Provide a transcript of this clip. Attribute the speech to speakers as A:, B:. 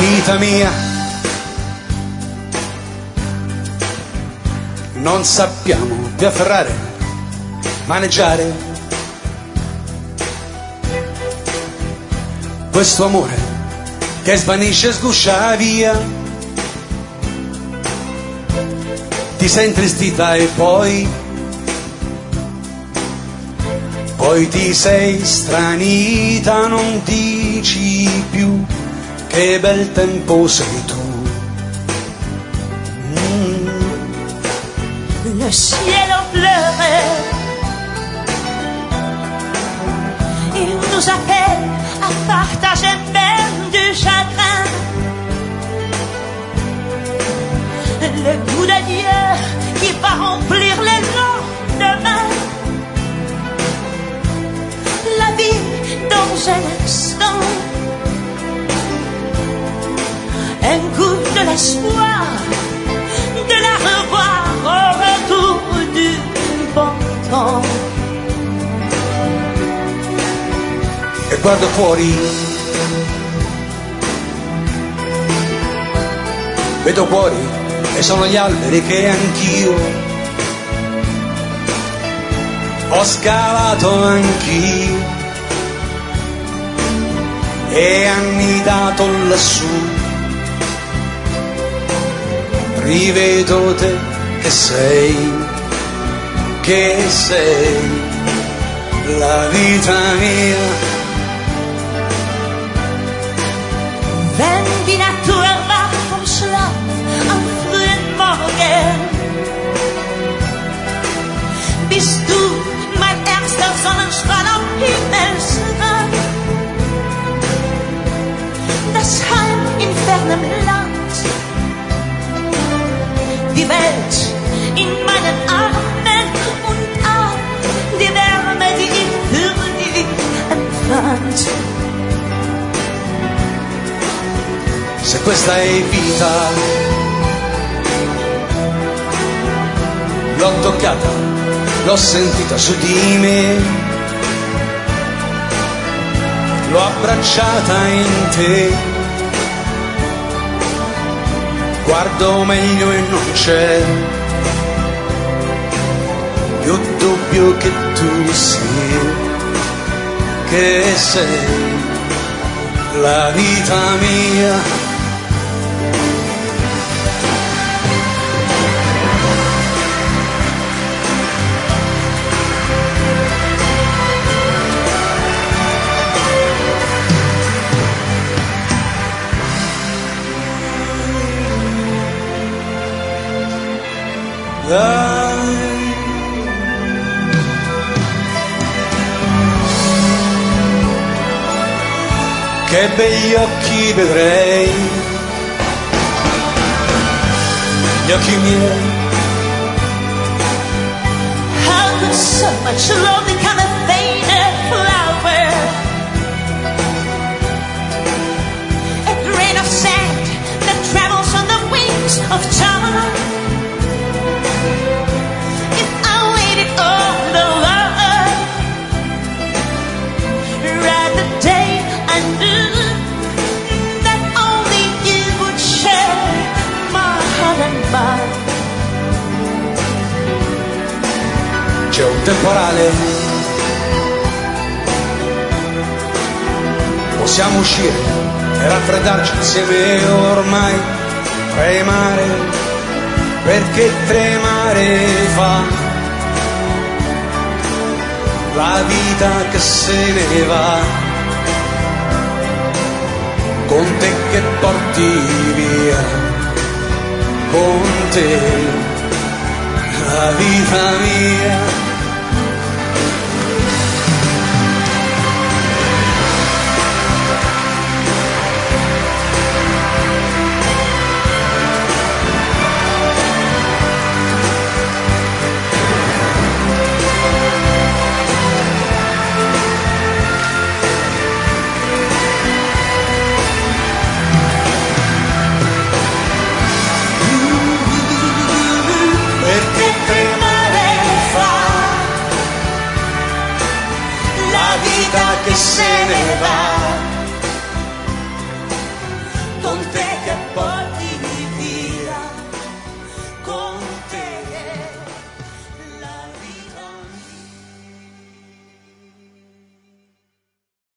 A: Vita mia, non sappiamo più afferrare, maneggiare questo amore che svanisce e sguscia via. Ti sei intristita e poi ti sei stranita, non dici più che bel tempo sei tu.
B: Le ciel en pleurait, il nous appelle à partager même du chagrin. Le goût de Dieu qui va remplir les lendemains. La vie dans un instant, un goût de l'espoir, de la revoir au retour du bon temps.
A: E guardo fuori, vedo fuori e sono gli alberi che anch'io ho scavato anch'io e annidato lassù. Rivedo te che sei la vita mia.
B: Wenn die Natur erwacht vom Schlaf am frühen Morgen, bist du mein erster Sonnenstrahl am Himmelsrand. Das Heim in fernem Land, die Welt in meinen Armen und auch die Wärme, die ich für dich empfand.
A: Se questa è vita, l'ho toccata, l'ho sentita su di me, l'ho abbracciata in te. Guardo meglio e non c'è più dubbio che tu sei la vita mia. Che begli occhi vedrei, gli occhi miei.
B: How could so much love become a faded flower? A grain of sand that travels on the wings of time. If I waited all alone, right the day I knew that only you would share my heart and mind.
A: C'è un temporale, possiamo uscire e raffreddarci insieme ormai, tremare, perché tremare fa la vita che se ne va, con te che porti via, con te la vita mia.
B: Che se ne va.